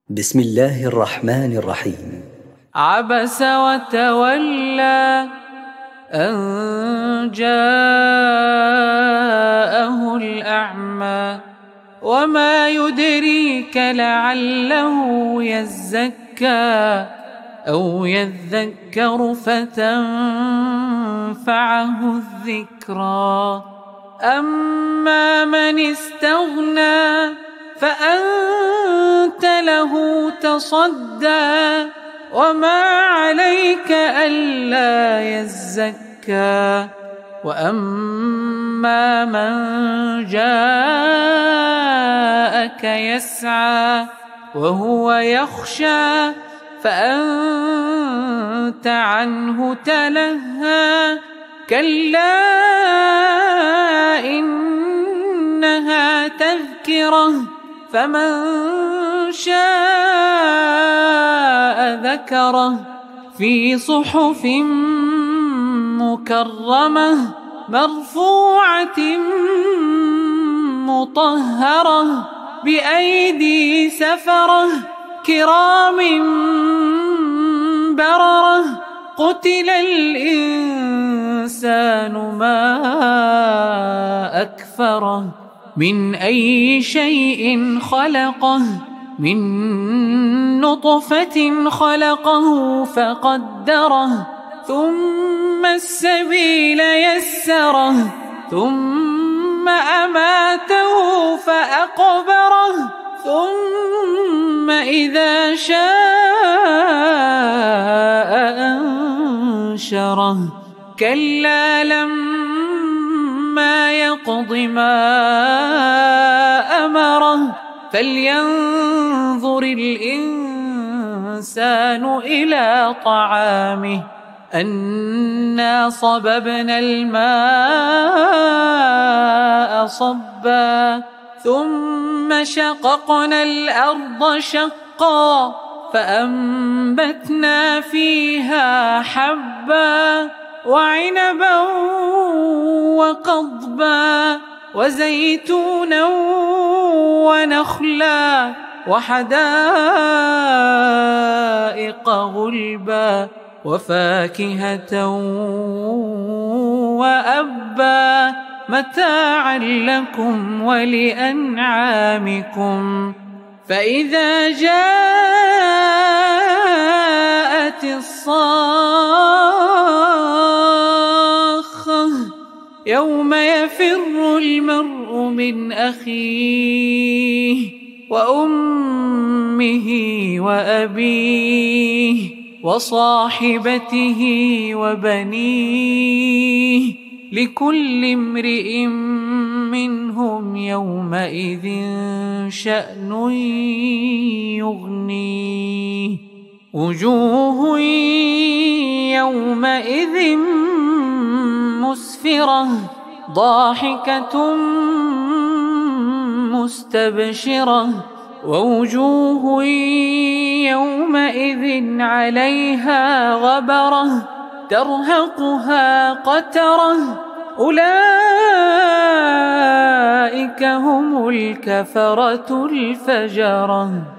بسم الله الرحمن الرحيم. عبس وتولى أن جاءه الأعمى وما يدريك لعله يزكى أو يذكر فتنفعه الذكرى. أما من استغنى فأنت له تصدى وما عليك ألا يزكى. وأما من جاءك يسعى وهو يخشى فأنت عنه تلهى. كلا إنها تذكرة فمن شاء ذكره في صحف مكرمة مرفوعة مطهرة بأيدي سفرة كرام بررة. قتل الإنسان ما أكفره من أي شيء خلقه من نطفة خلقه فقدره ثم السبيل يسره ثم أماته فأقبره ثم إذا شاء أنشره. كلا لما يقض ما أمره فلينظر الإنسان إلى طعامه أنا صببنا الماء صبا ثم شققنا الأرض شقا فأنبتنا فيها حبا وعنبا وقضبا وزيتونا ونخلا وحدائق غلبا وفاكهة وأبا متاعا لكم ولأنعامكم. فإذا جاءت الصاخة يوم يفر المرء من أخيه وأمه وأبيه وصاحبته وبنيه لكل امرئ منهم يومئذ شأن يغنيه. وجوه يومئذ مسفرة ضاحكة مستبشرة ووجوه يومئذ عليها غبرة ترهقها قترة أولئك هم الكفرة الفجرة.